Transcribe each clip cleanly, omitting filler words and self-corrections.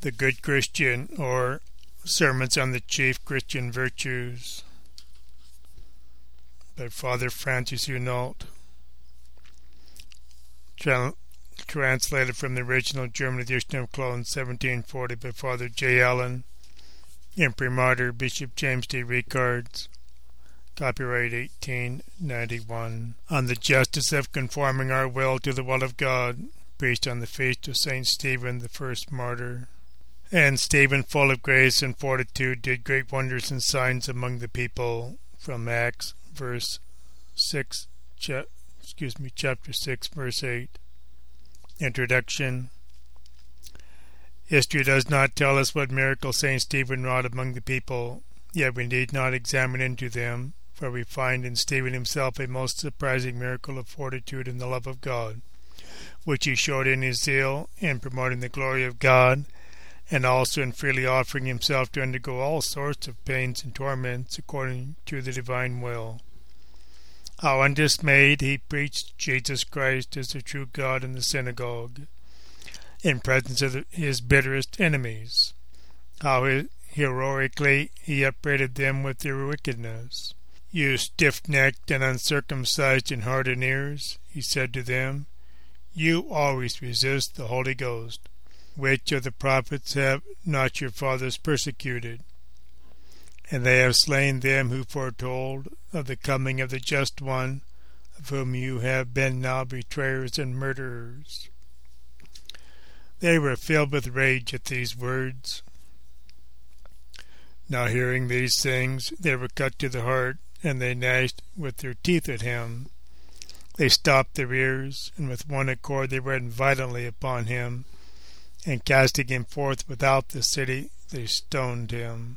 The Good Christian, or Sermons on the Chief Christian Virtues, by Father Francis Hunault. Translated from the original German edition of Cologne, 1740, by Father J. Allen, Imprimatur, Bishop James D. Ricards. Copyright 1891. On the justice of conforming our will to the will of God, preached on the feast of St. Stephen, the first martyr. And Stephen, full of grace and fortitude, did great wonders and signs among the people. From Acts, chapter 6, verse 8. Introduction. History does not tell us what miracles St. Stephen wrought among the people, yet we need not examine into them, for we find in Stephen himself a most surprising miracle of fortitude and the love of God, which he showed in his zeal in promoting the glory of God, and also in freely offering himself to undergo all sorts of pains and torments according to the divine will. How undismayed he preached Jesus Christ as the true God in the synagogue, in presence of his bitterest enemies. How heroically he upbraided them with their wickedness. "You stiff-necked and uncircumcised in heart and ears," he said to them, "you always resist the Holy Ghost. Which of the prophets have not your fathers persecuted? And they have slain them who foretold of the coming of the Just One, of whom you have been now betrayers and murderers." They were filled with rage at these words. Now hearing these things, they were cut to the heart, and they gnashed with their teeth at him. They stopped their ears, and with one accord they ran violently upon him, and casting him forth without the city, they stoned him.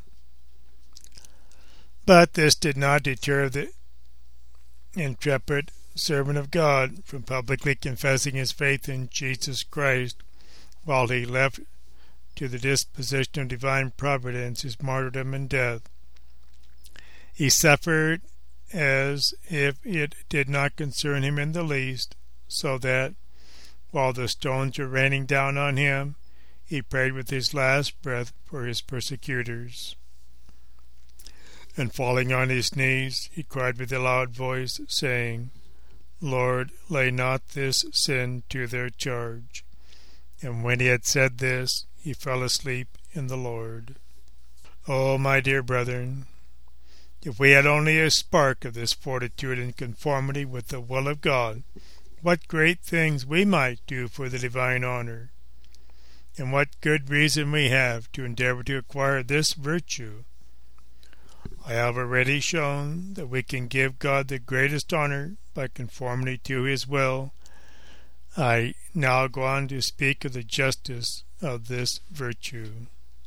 But this did not deter the intrepid servant of God from publicly confessing his faith in Jesus Christ, while he left to the disposition of divine providence his martyrdom and death. He suffered as if it did not concern him in the least, so that, while the stones were raining down on him, he prayed with his last breath for his persecutors. And falling on his knees, he cried with a loud voice, saying, "Lord, lay not this sin to their charge." And when he had said this, he fell asleep in the Lord. Oh, my dear brethren, if we had only a spark of this fortitude and conformity with the will of God, what great things we might do for the divine honor, and what good reason we have to endeavor to acquire this virtue. I have already shown that we can give God the greatest honor by conformity to his will. I now go on to speak of the justice of this virtue.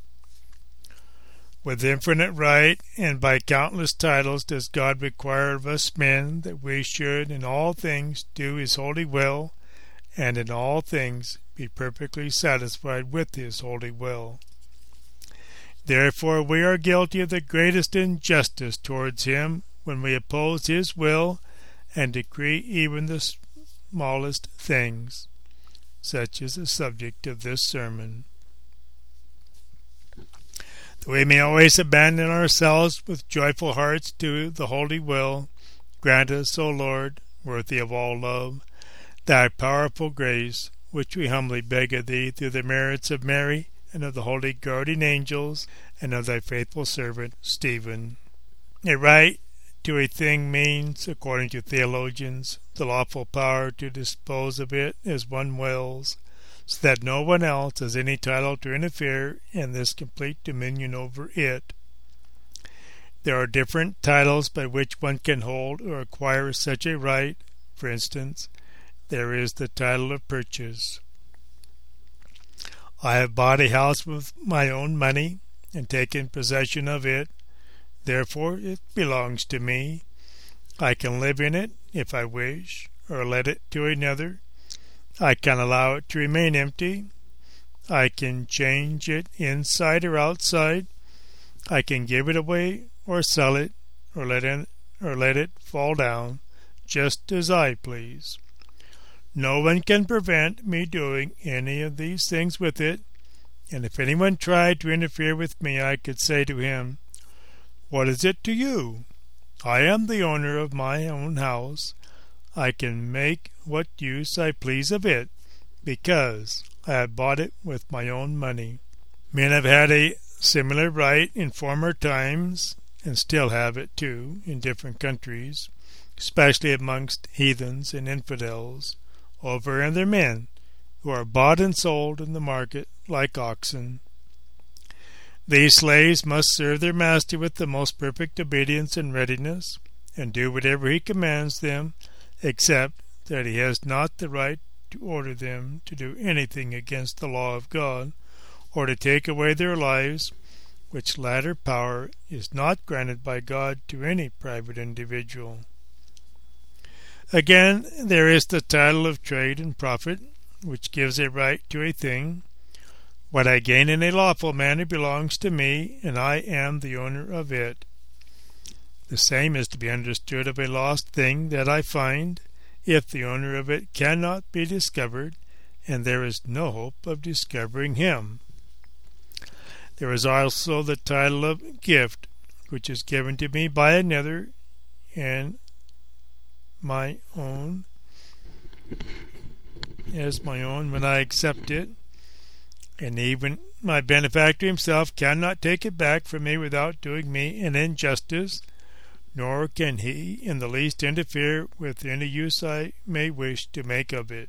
With infinite right and by countless titles does God require of us men that we should in all things do his holy will, and in all things be perfectly satisfied with his holy will. Therefore we are guilty of the greatest injustice towards him when we oppose his will and decree even the smallest things. Such is the subject of this sermon. That we may always abandon ourselves with joyful hearts to the holy will, grant us, O Lord, worthy of all love, thy powerful grace, which we humbly beg of thee through the merits of Mary and of the holy guardian angels and of thy faithful servant Stephen. A right to a thing means, according to theologians, the lawful power to dispose of it as one wills, so that no one else has any title to interfere in this complete dominion over it. There are different titles by which one can hold or acquire such a right. For instance, there is the title of purchase. I have bought a house with my own money and taken possession of it. Therefore it belongs to me. I can live in it if I wish, or let it to another. I can allow it to remain empty. I can change it inside or outside. I can give it away or sell it, or let it fall down, just as I please. No one can prevent me doing any of these things with it, And if anyone tried to interfere with me, I could say to him, "What is it to you? I am the owner of my own house. I can make what use I please of it, because I have bought it with my own money." Men have had a similar right in former times, and still have it too, in different countries, especially amongst heathens and infidels, over other men, who are bought and sold in the market like oxen. These slaves must serve their master with the most perfect obedience and readiness, and do whatever he commands them, except that he has not the right to order them to do anything against the law of God, or to take away their lives, which latter power is not granted by God to any private individual. Again, there is the title of trade and profit, which gives a right to a thing. What I gain in a lawful manner belongs to me, and I am the owner of it. The same is to be understood of a lost thing that I find, if the owner of it cannot be discovered, and there is no hope of discovering him. There is also the title of gift, which is given to me by another, and my own as my own when I accept it, and even my benefactor himself cannot take it back from me without doing me an injustice, nor can he in the least interfere with any use I may wish to make of it.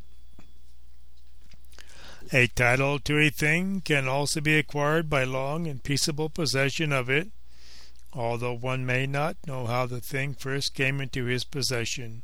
A title to a thing can also be acquired by long and peaceable possession of it, although one may not know how the thing first came into his possession.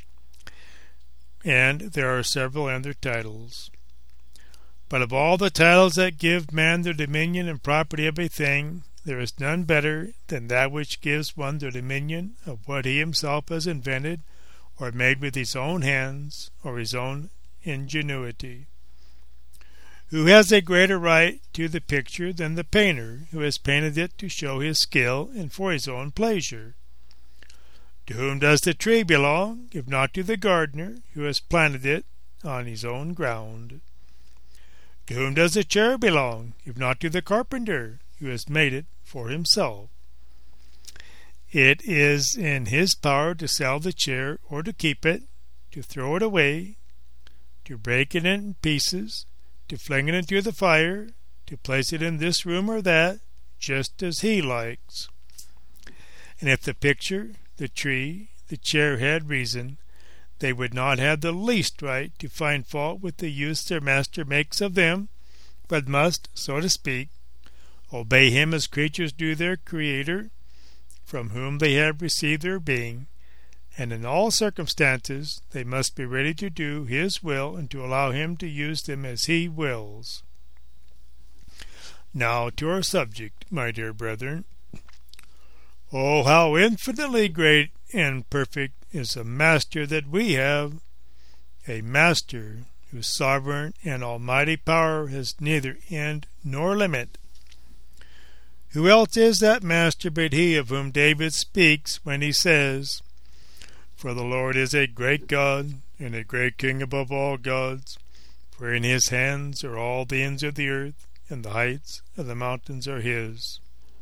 And there are several other titles. But of all the titles that give man the dominion and property of a thing, there is none better than that which gives one the dominion of what he himself has invented or made with his own hands or his own ingenuity. Who has a greater right to the picture than the painter who has painted it to show his skill and for his own pleasure? To whom does the tree belong, if not to the gardener who has planted it on his own ground? To whom does the chair belong, if not to the carpenter who has made it for himself? It is in his power to sell the chair or to keep it, to throw it away, to break it in pieces, to fling it into the fire, to place it in this room or that, just as he likes. And if the picture, the tree, the chair had reason, they would not have the least right to find fault with the use their master makes of them, but must, so to speak, obey him as creatures do their Creator, from whom they have received their being, and in all circumstances they must be ready to do his will and to allow him to use them as he wills. Now to our subject, my dear brethren. Oh, how infinitely great and perfect is the Master that we have, a Master whose sovereign and almighty power has neither end nor limit. Who else is that Master but he of whom David speaks when he says, "For the Lord is a great God, and a great King above all gods, for in his hands are all the ends of the earth, and the heights of the mountains are his."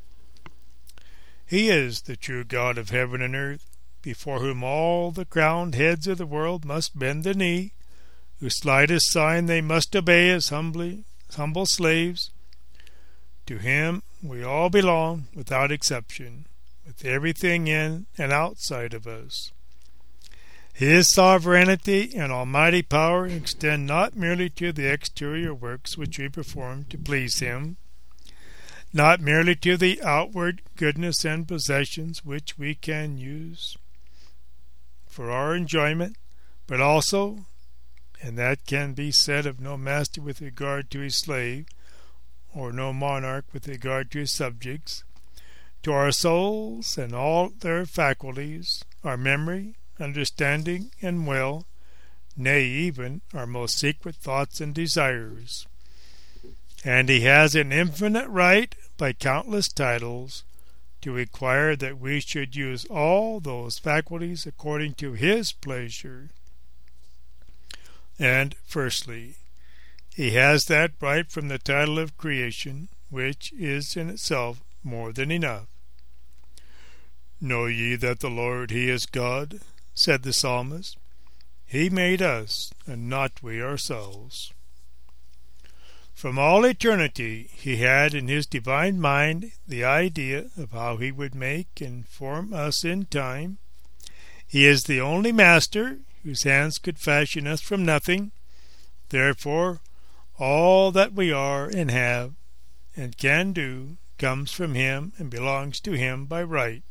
He is the true God of heaven and earth, before whom all the crowned heads of the world must bend the knee, whose slightest sign they must obey as humble slaves. To him we all belong without exception, with everything in and outside of us. His sovereignty and almighty power extend not merely to the exterior works which we perform to please him, not merely to the outward goodness and possessions which we can use for our enjoyment, but also, and that can be said of no master with regard to his slave, or no monarch with regard to his subjects, to our souls and all their faculties, our memory, understanding, and will, nay, even our most secret thoughts and desires. And he has an infinite right, by countless titles, to require that we should use all those faculties according to his pleasure. And, firstly, He has that right from the title of creation, which is in itself more than enough. Know ye that the Lord, He is God, said the psalmist. He made us, and not we ourselves. From all eternity He had in His divine mind the idea of how He would make and form us in time. He is the only Master whose hands could fashion us from nothing. Therefore, all that we are and have and can do comes from Him and belongs to Him by right.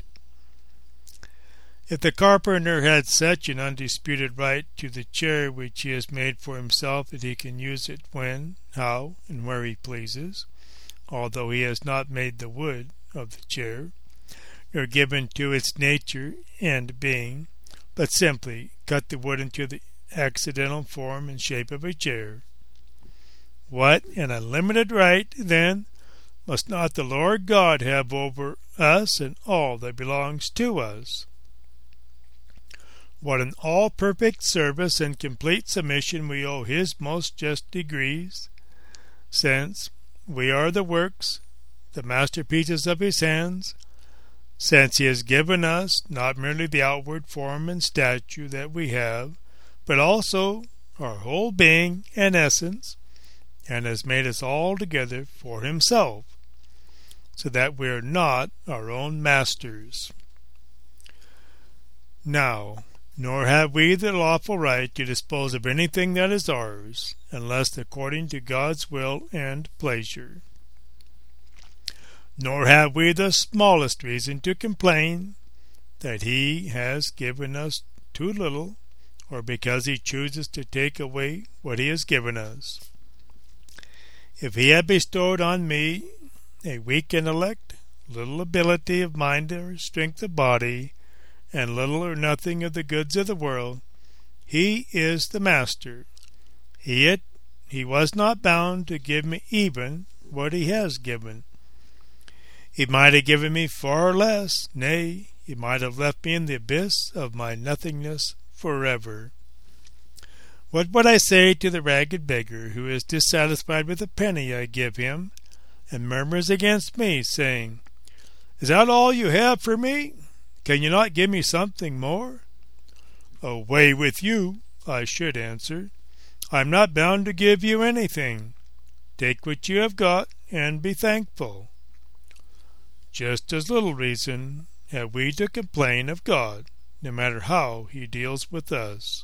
If the carpenter had such an undisputed right to the chair which he has made for himself that he can use it when, how, and where he pleases, although he has not made the wood of the chair, nor given to its nature and being, but simply cut the wood into the accidental form and shape of a chair, what an unlimited right, then, must not the Lord God have over us and all that belongs to us? What an all-perfect service and complete submission we owe His most just degrees, since we are the works, the masterpieces of His hands, since He has given us not merely the outward form and stature that we have, but also our whole being and essence, and has made us all together for Himself, so that we are not our own masters. Now, nor have we the lawful right to dispose of anything that is ours, unless according to God's will and pleasure. Nor have we the smallest reason to complain that He has given us too little, or because He chooses to take away what He has given us. If He had bestowed on me, a weak intellect, little ability of mind or strength of body, and little or nothing of the goods of the world, He is the Master. He was not bound to give me even what He has given. He might have given me far less, nay, He might have left me in the abyss of my nothingness forever. What would I say to the ragged beggar who is dissatisfied with the penny I give him, and murmurs against me, saying, "Is that all you have for me? Can you not give me something more?" "Away with you," I should answer. "I am not bound to give you anything. Take what you have got, and be thankful." Just as little reason have we to complain of God, no matter how He deals with us.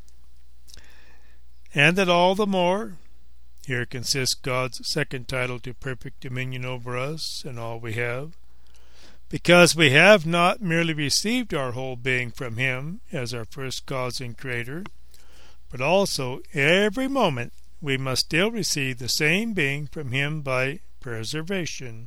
And that all the more, here consists God's second title to perfect dominion over us and all we have, because we have not merely received our whole being from Him as our first cause and Creator, but also every moment we must still receive the same being from Him by preservation.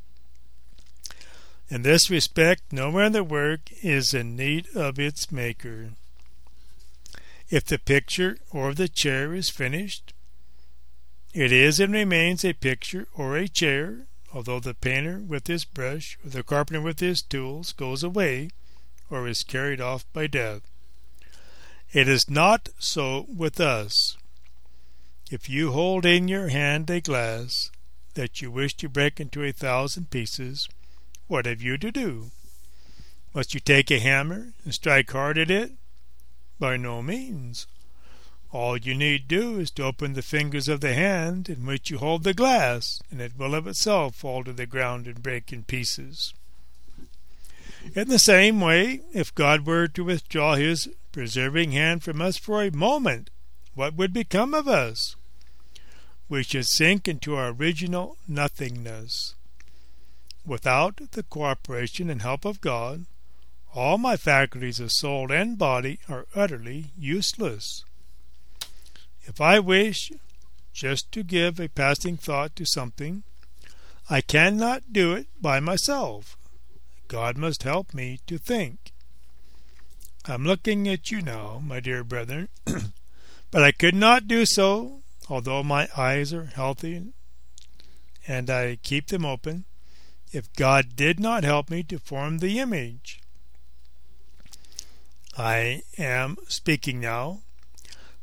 In this respect, nowhere in the work is in need of its maker. If the picture or the chair is finished, it is and remains a picture or a chair, although the painter with his brush or the carpenter with his tools goes away or is carried off by death. It is not so with us. If you hold in your hand a glass that you wish to break into 1,000 pieces, what have you to do? Must you take a hammer and strike hard at it? By no means. All you need do is to open the fingers of the hand in which you hold the glass, and it will of itself fall to the ground and break in pieces. In the same way, if God were to withdraw His preserving hand from us for a moment, what would become of us? We should sink into our original nothingness. Without the cooperation and help of God, all my faculties of soul and body are utterly useless. If I wish just to give a passing thought to something, I cannot do it by myself. God must help me to think. I'm looking at you now, my dear brethren, but I could not do so, although my eyes are healthy and I keep them open, if God did not help me to form the image. I am speaking now,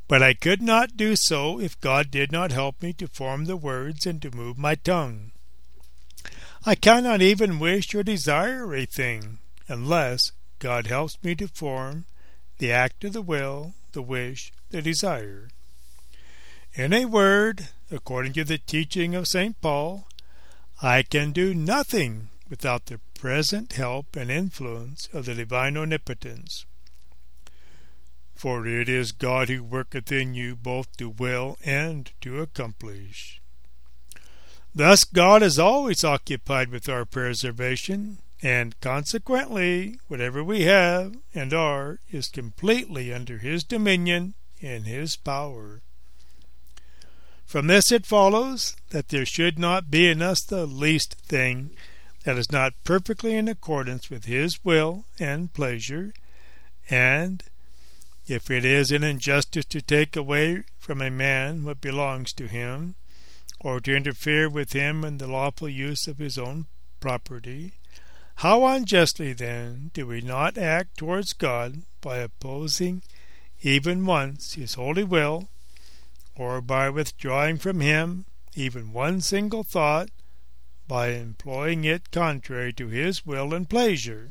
But I could not do so if God did not help me to form the words and to move my tongue. I cannot even wish or desire a thing unless God helps me to form the act of the will, the wish, the desire. In a word, according to the teaching of St. Paul, I can do nothing without the present help and influence of the divine omnipotence. For it is God who worketh in you both to will and to accomplish. Thus God is always occupied with our preservation, and consequently whatever we have and are is completely under His dominion and His power. From this it follows that there should not be in us the least thing that is not perfectly in accordance with His will and pleasure, and if it is an injustice to take away from a man what belongs to him, or to interfere with him in the lawful use of his own property, how unjustly then do we not act towards God by opposing even once His holy will, or by withdrawing from Him even one single thought, by employing it contrary to His will and pleasure.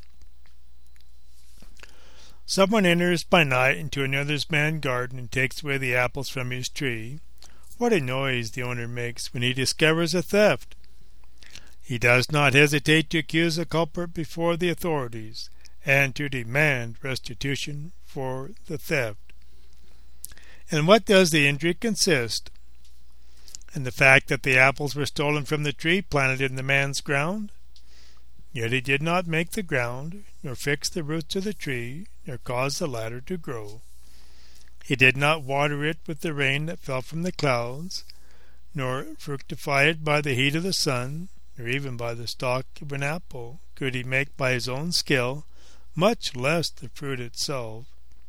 Someone enters by night into another man's garden and takes away the apples from his tree. What a noise the owner makes when he discovers a theft! He does not hesitate to accuse the culprit before the authorities and to demand restitution for the theft. And what does the injury consist? In the fact that the apples were stolen from the tree planted in the man's ground? Yet he did not make the ground, nor fix the roots of the tree, nor cause the latter to grow. He did not water it with the rain that fell from the clouds, nor fructify it by the heat of the sun, nor even by the stalk of an apple could he make by his own skill, much less the fruit itself.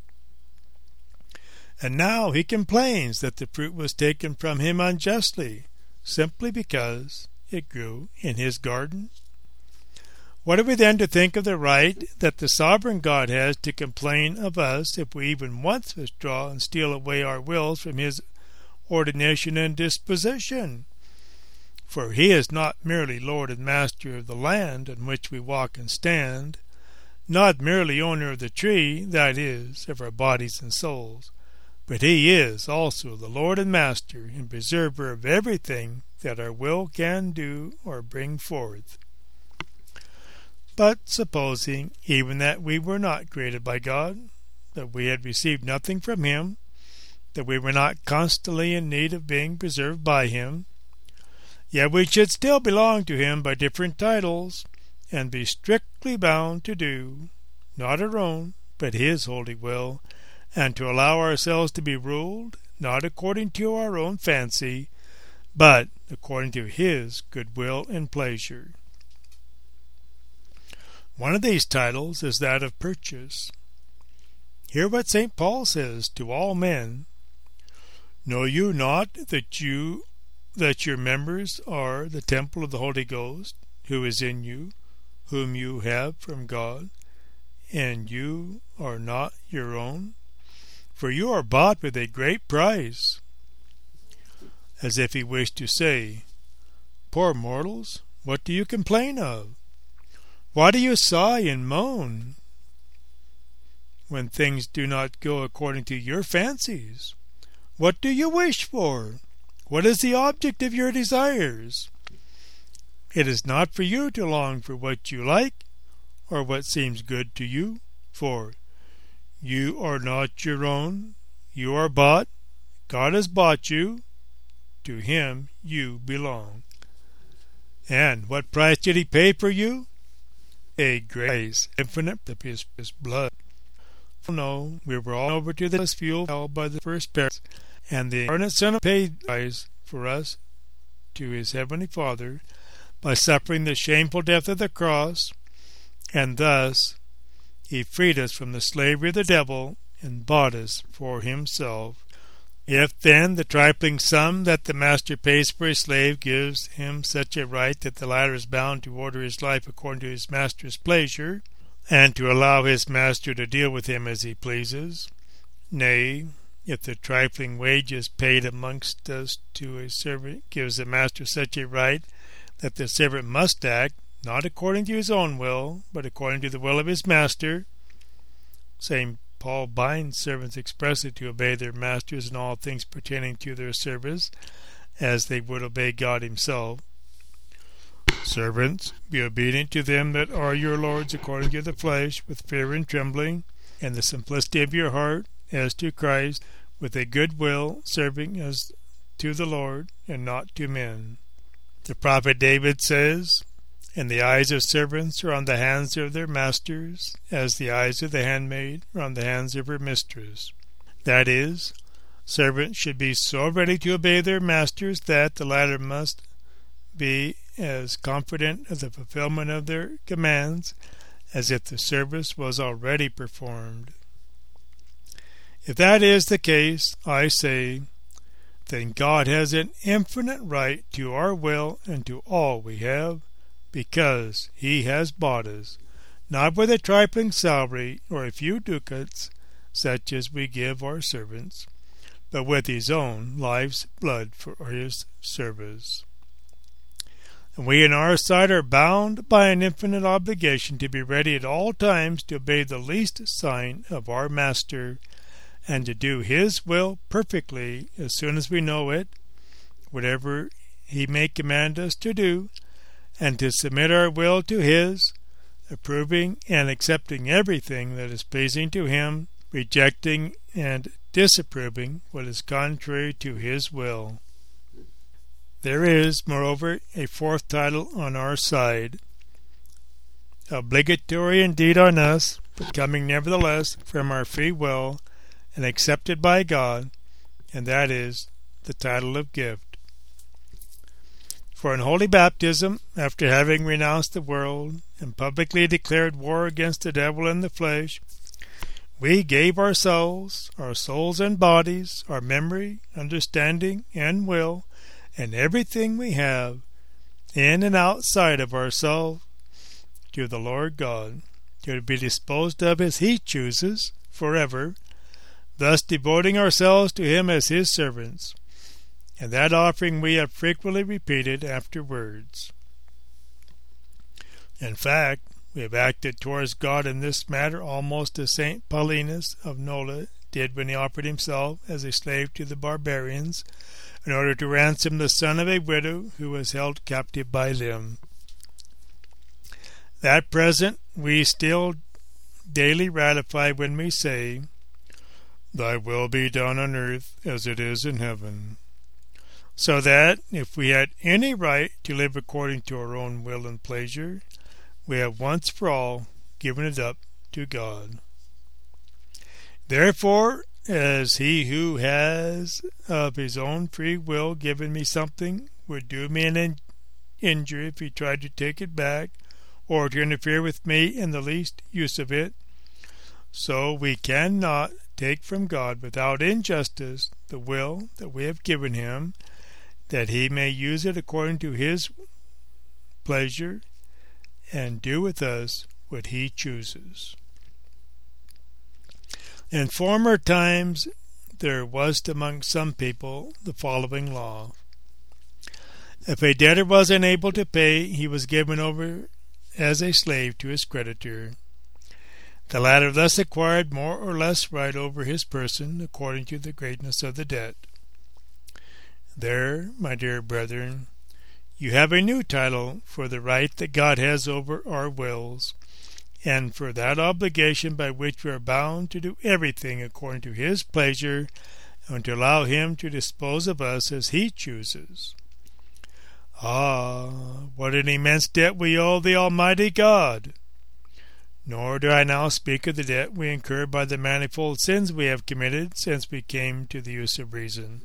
And now he complains that the fruit was taken from him unjustly, simply because it grew in his garden. What are we then to think of the right that the sovereign God has to complain of us if we even once withdraw and steal away our wills from His ordination and disposition? For He is not merely Lord and Master of the land on which we walk and stand, not merely owner of the tree, that is, of our bodies and souls, but He is also the Lord and Master and preserver of everything that our will can do or bring forth. But supposing even that we were not created by God, that we had received nothing from Him, that we were not constantly in need of being preserved by Him, yet we should still belong to Him by different titles, and be strictly bound to do, not our own, but His holy will, and to allow ourselves to be ruled, not according to our own fancy, but according to His good will and pleasure. One of these titles is that of purchase. Hear what St. Paul says to all men: Know you not that your members are the temple of the Holy Ghost, who is in you, whom you have from God, and you are not your own? For you are bought with a great price. As if he wished to say, Poor mortals, what do you complain of? Why do you sigh and moan when things do not go according to your fancies? What do you wish for? What is the object of your desires? It is not for you to long for what you like or what seems good to you, for you are not your own. You are bought. God has bought you. To Him you belong. And what price did He pay for you? A great price, infinite of His blood. No, we were all over to this fuel held by the first parents, and the incarnate Son paid the price for us to His heavenly Father by suffering the shameful death of the cross, and thus He freed us from the slavery of the devil and bought us for Himself. If then the trifling sum that the master pays for his slave gives him such a right that the latter is bound to order his life according to his master's pleasure, and to allow his master to deal with him as he pleases, nay, if the trifling wages paid amongst us to a servant gives the master such a right that the servant must act, not according to his own will, but according to the will of his master. St. Paul binds servants expressly to obey their masters in all things pertaining to their service, as they would obey God himself. Servants, be obedient to them that are your lords according to the flesh, with fear and trembling, and the simplicity of your heart, as to Christ, with a good will, serving as to the Lord, and not to men. The prophet David says, "And the eyes of servants are on the hands of their masters, as the eyes of the handmaid are on the hands of her mistress." That is, servants should be so ready to obey their masters that the latter must be as confident of the fulfillment of their commands as if the service was already performed. If that is the case, I say, then God has an infinite right to our will and to all we have, because he has bought us, not with a trifling salary or a few ducats, such as we give our servants, but with his own life's blood for his service. And we on our side are bound by an infinite obligation to be ready at all times to obey the least sign of our Master, and to do his will perfectly as soon as we know it, whatever he may command us to do, and to submit our will to his, approving and accepting everything that is pleasing to him, rejecting and disapproving what is contrary to his will. There is, moreover, a fourth title on our side, obligatory indeed on us, but coming nevertheless from our free will and accepted by God, and that is the title of gift. For in holy baptism, after having renounced the world and publicly declared war against the devil and the flesh, we gave ourselves, our souls and bodies, our memory, understanding, and will, and everything we have, in and outside of ourselves, to the Lord God, to be disposed of as he chooses, forever, thus devoting ourselves to him as his servants. And that offering we have frequently repeated afterwards. In fact, we have acted towards God in this matter almost as St. Paulinus of Nola did when he offered himself as a slave to the barbarians, in order to ransom the son of a widow who was held captive by them. That present we still daily ratify when we say, "Thy will be done on earth as it is in heaven." So that, if we had any right to live according to our own will and pleasure, we have once for all given it up to God. Therefore, as he who has of his own free will given me something would do me an injury if he tried to take it back, or to interfere with me in the least use of it, so we cannot take from God without injustice the will that we have given him, that he may use it according to his pleasure, and do with us what he chooses. In former times there was among some people the following law. If a debtor was unable to pay, he was given over as a slave to his creditor. The latter thus acquired more or less right over his person according to the greatness of the debt. There, my dear brethren, you have a new title for the right that God has over our wills, and for that obligation by which we are bound to do everything according to his pleasure, and to allow him to dispose of us as he chooses. Ah, what an immense debt we owe the Almighty God! Nor do I now speak of the debt we incur by the manifold sins we have committed since we came to the use of reason.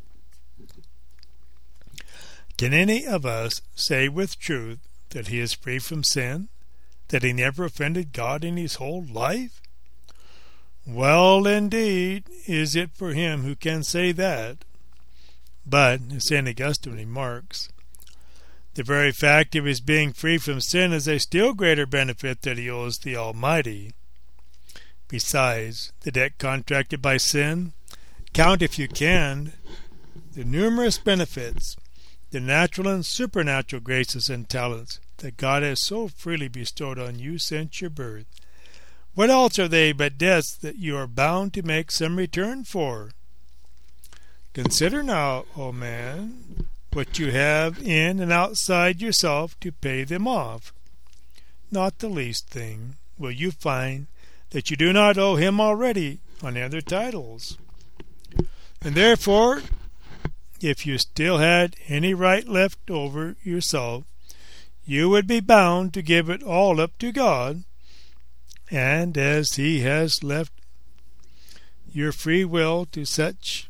Can any of us say with truth that he is free from sin, that he never offended God in his whole life? Well, indeed, is it for him who can say that. But, as St. Augustine remarks, the very fact of his being free from sin is a still greater benefit that he owes the Almighty. Besides, the debt contracted by sin Count, if you can, the numerous benefits, the natural and supernatural graces and talents that God has so freely bestowed on you since your birth. What else are they but debts that you are bound to make some return for? Consider now, O man, what you have in and outside yourself to pay them off. Not the least thing will you find that you do not owe him already on other titles. And therefore, if you still had any right left over yourself, you would be bound to give it all up to God, and as he has left your free will to such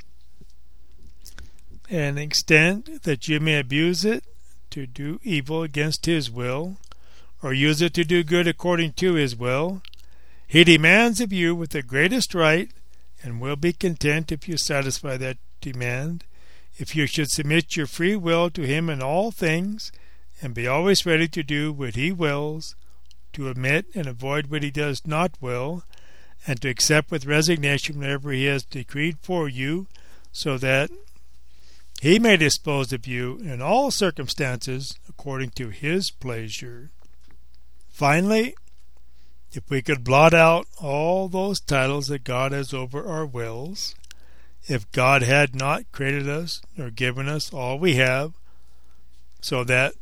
an extent that you may abuse it to do evil against his will, or use it to do good according to his will, he demands of you with the greatest right, and will be content if you satisfy that demand, if you should submit your free will to him in all things, and be always ready to do what he wills, to omit and avoid what he does not will, and to accept with resignation whatever he has decreed for you, so that he may dispose of you in all circumstances according to his pleasure. Finally, if we could blot out all those titles that God has over our wills, if God had not created us nor given us all we have, so that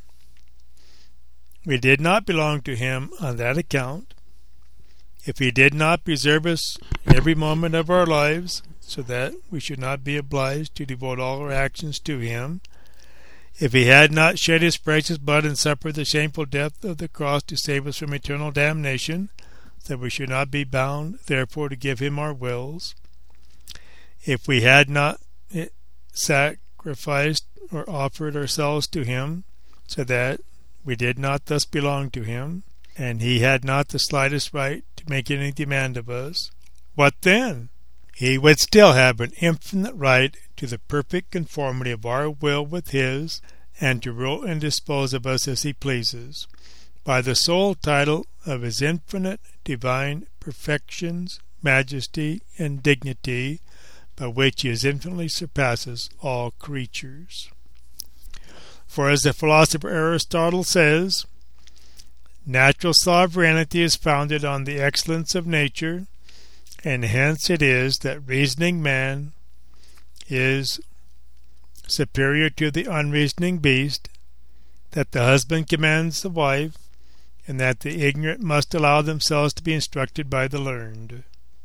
we did not belong to him on that account, if he did not preserve us every moment of our lives, so that we should not be obliged to devote all our actions to him, if he had not shed his precious blood and suffered the shameful death of the cross to save us from eternal damnation, that we should not be bound therefore to give him our wills, if we had not sacrificed or offered ourselves to him, so that we did not thus belong to him, and he had not the slightest right to make any demand of us, what then? He would still have an infinite right to the perfect conformity of our will with his, and to rule and dispose of us as he pleases, by the sole title of his infinite divine perfections, majesty, and dignity, by which he infinitely surpasses all creatures. For as the philosopher Aristotle says, natural sovereignty is founded on the excellence of nature, and hence it is that reasoning man is superior to the unreasoning beast, that the husband commands the wife, and that the ignorant must allow themselves to be instructed by the learned.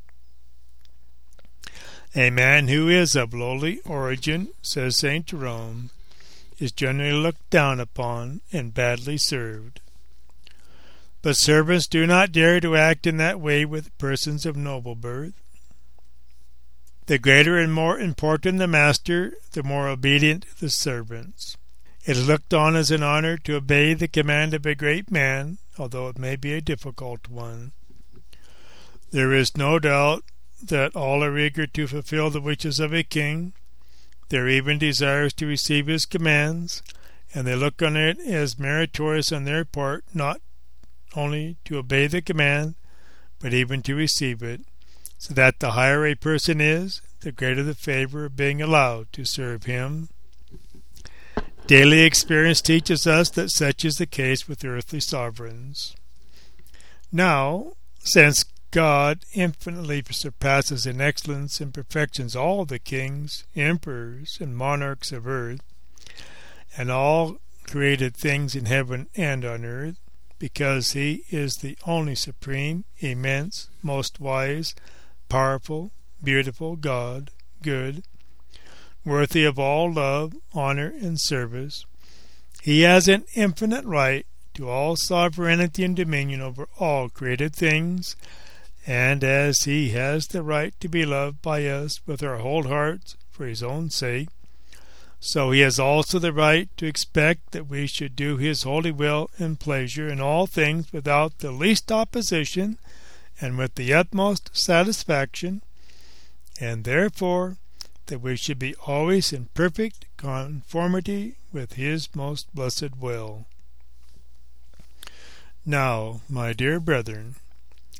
A man who is of lowly origin, says St. Jerome, is generally looked down upon and badly served. But servants do not dare to act in that way with persons of noble birth. The greater and more important the master, the more obedient the servants. It is looked on as an honor to obey the command of a great man, although it may be a difficult one. There is no doubt that all are eager to fulfill the wishes of a king. They are even desirous to receive his commands, and they look on it as meritorious on their part not only to obey the command, but even to receive it, so that the higher a person is, the greater the favor of being allowed to serve him. Daily experience teaches us that such is the case with earthly sovereigns. Now, since God infinitely surpasses in excellence and perfections all the kings, emperors, and monarchs of earth, and all created things in heaven and on earth, because he is the only supreme, immense, most wise, powerful, beautiful God, good, worthy of all love, honor, and service, he has an infinite right to all sovereignty and dominion over all created things, and as he has the right to be loved by us with our whole hearts for his own sake, so he has also the right to expect that we should do his holy will and pleasure in all things without the least opposition and with the utmost satisfaction, and therefore that we should be always in perfect conformity with his most blessed will. Now, my dear brethren,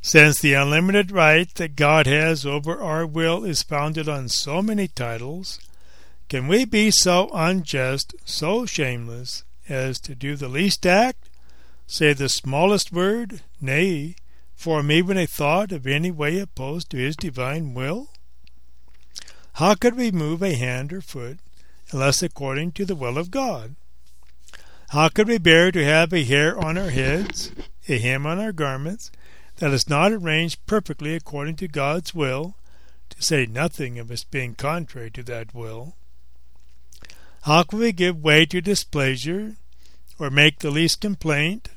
Since the unlimited right that God has over our will is founded on so many titles, can we be so unjust, so shameless, as to do the least act, say the smallest word, nay, form even a thought of any way opposed to His divine will? How could we move a hand or foot unless according to the will of God? How could we bear to have a hair on our heads, a hem on our garments, that is not arranged perfectly according to God's will, to say nothing of its being contrary to that will? How can we give way to displeasure, or make the least complaint,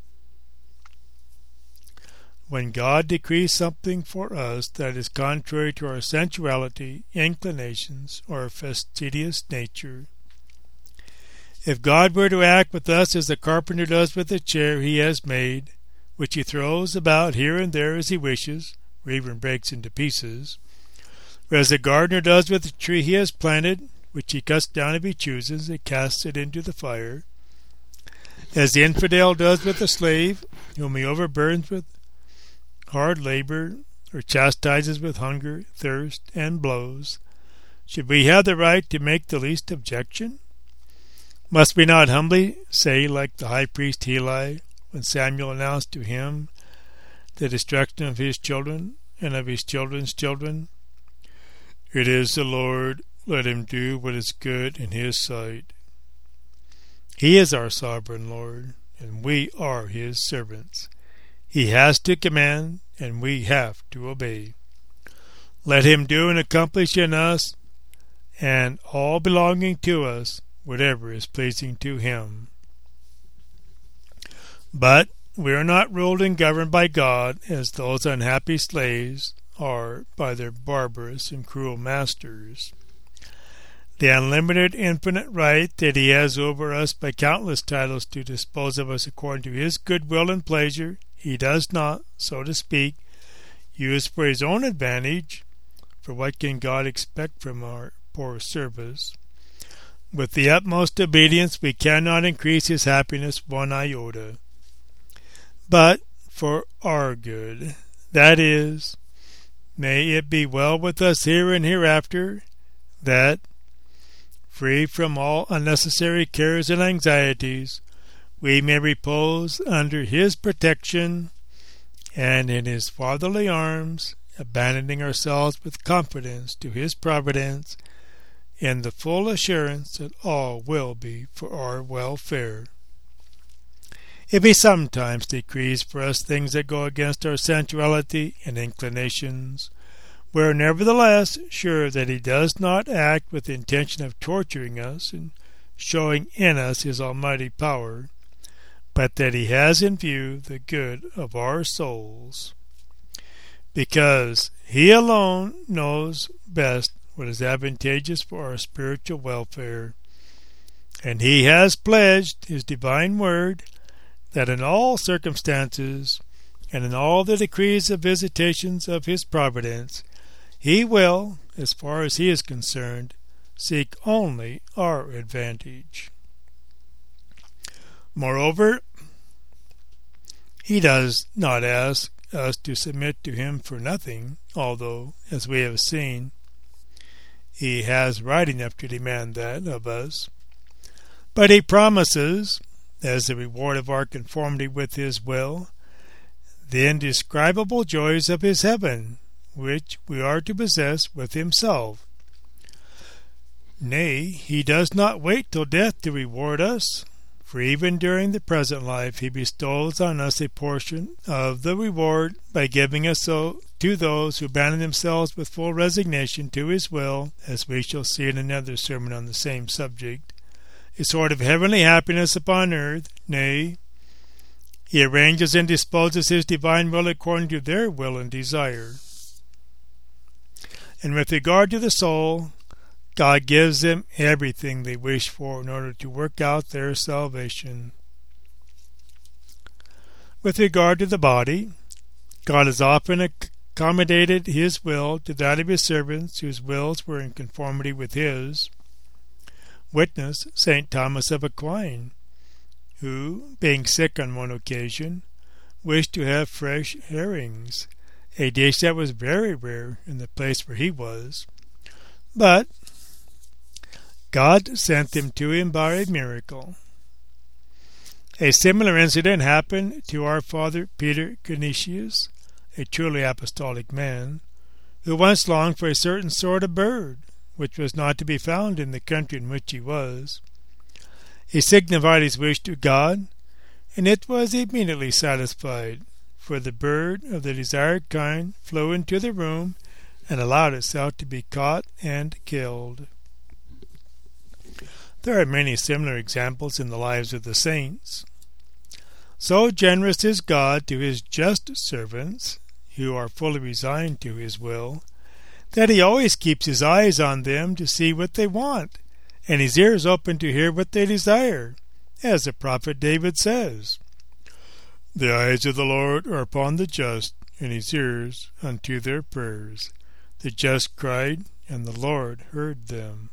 when God decrees something for us that is contrary to our sensuality, inclinations, or fastidious nature? If God were to act with us as the carpenter does with the chair he has made, which he throws about here and there as he wishes, or even breaks into pieces, or as the gardener does with the tree he has planted, which he cuts down if he chooses, and casts it into the fire, as the infidel does with the slave, whom he overburdens with hard labor, or chastises with hunger, thirst, and blows, should we have the right to make the least objection? Must we not humbly say, like the high priest Eli, when Samuel announced to him the destruction of his children and of his children's children, "It is the Lord, let him do what is good in his sight"? He is our sovereign Lord, and we are his servants. He has to command, and we have to obey. Let him do and accomplish in us, and all belonging to us, whatever is pleasing to him. But we are not ruled and governed by God as those unhappy slaves are by their barbarous and cruel masters. The unlimited infinite right that he has over us by countless titles to dispose of us according to his good will and pleasure, he does not, so to speak, use for his own advantage, for what can God expect from our poor service? With the utmost obedience we cannot increase his happiness one iota. But for our good, that is, may it be well with us here and hereafter, that, free from all unnecessary cares and anxieties, we may repose under his protection and in his fatherly arms, abandoning ourselves with confidence to his providence, in the full assurance that all will be for our welfare. If he sometimes decrees for us things that go against our sensuality and inclinations, we are nevertheless sure that he does not act with the intention of torturing us and showing in us his almighty power, but that he has in view the good of our souls, because he alone knows best what is advantageous for our spiritual welfare, and he has pledged his divine word that in all circumstances and in all the decrees of visitations of his providence, he will, as far as he is concerned, seek only our advantage. Moreover, he does not ask us to submit to him for nothing, although, as we have seen, he has right enough to demand that of us. But he promises, as the reward of our conformity with his will, the indescribable joys of his heaven, which we are to possess with himself. Nay, he does not wait till death to reward us, for even during the present life he bestows on us a portion of the reward by giving us so to those who abandon themselves with full resignation to his will, as we shall see in another sermon on the same subject, a sort of heavenly happiness upon earth. Nay, he arranges and disposes his divine will according to their will and desire. And with regard to the soul, God gives them everything they wish for in order to work out their salvation. With regard to the body, God has often accommodated his will to that of his servants whose wills were in conformity with his. Witness St. Thomas of Aquin, who, being sick on one occasion, wished to have fresh herrings, a dish that was very rare in the place where he was. But God sent them to him by a miracle. A similar incident happened to our father Peter Canisius, a truly apostolic man, who once longed for a certain sort of bird, which was not to be found in the country in which he was. He signified his wish to God, and it was immediately satisfied, for the bird of the desired kind flew into the room and allowed itself to be caught and killed. There are many similar examples in the lives of the saints. So generous is God to his just servants, who are fully resigned to his will, that he always keeps his eyes on them to see what they want, and his ears open to hear what they desire, as the prophet David says, "The eyes of the Lord are upon the just, and his ears unto their prayers. The just cried, and the Lord heard them."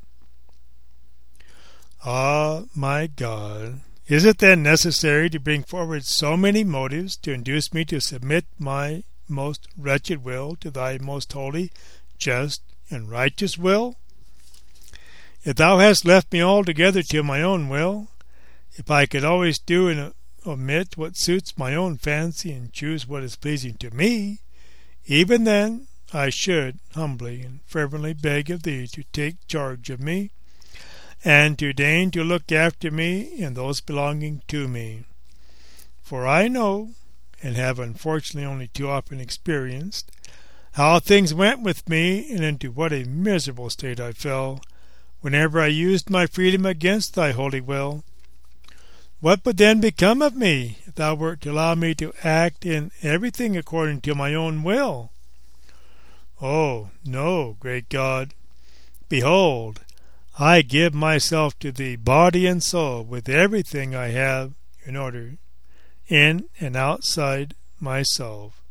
Ah, my God, is it then necessary to bring forward so many motives to induce me to submit my most wretched will to thy most holy, just, and righteous will? If thou hast left me altogether to my own will, if I could always do and omit what suits my own fancy and choose what is pleasing to me, even then I should humbly and fervently beg of thee to take charge of me, and to deign to look after me and those belonging to me. For I know, and have unfortunately only too often experienced, how things went with me, and into what a miserable state I fell, whenever I used my freedom against thy holy will. What would then become of me, if thou wert to allow me to act in everything according to my own will? Oh, no, great God! Behold, I give myself to thee, body and soul, with everything I have in order, in and outside myself.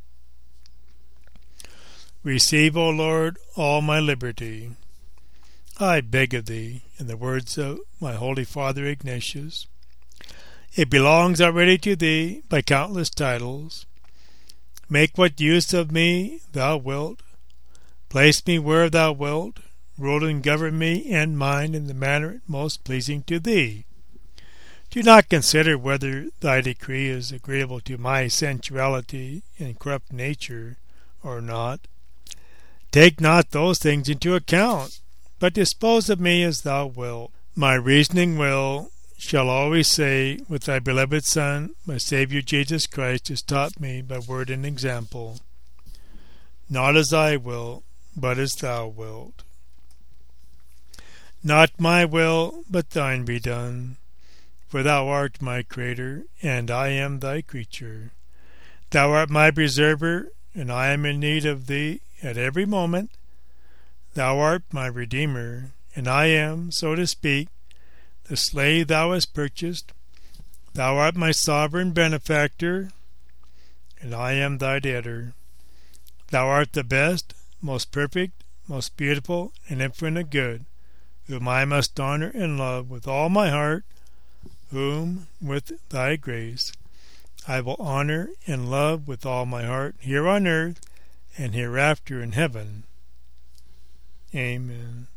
Receive, O Lord, all my liberty. I beg of thee, in the words of my holy father Ignatius, it belongs already to thee by countless titles. Make what use of me thou wilt. Place me where thou wilt. Rule and govern me and mine in the manner most pleasing to thee. Do not consider whether thy decree is agreeable to my sensuality and corrupt nature or not. Take not those things into account, but dispose of me as thou wilt. My reasoning will shall always say, with thy beloved Son, my Saviour Jesus Christ, has taught me by word and example, not as I will, but as thou wilt. Not my will, but thine be done. For thou art my Creator, and I am thy creature. Thou art my preserver, and I am in need of thee at every moment. Thou art my Redeemer, and I am, so to speak, the slave thou hast purchased. Thou art my sovereign benefactor, and I am thy debtor. Thou art the best, most perfect, most beautiful, and infinite good, whom I must honor and love with all my heart, whom, with thy grace, I will honor and love with all my heart here on earth and hereafter in heaven. Amen.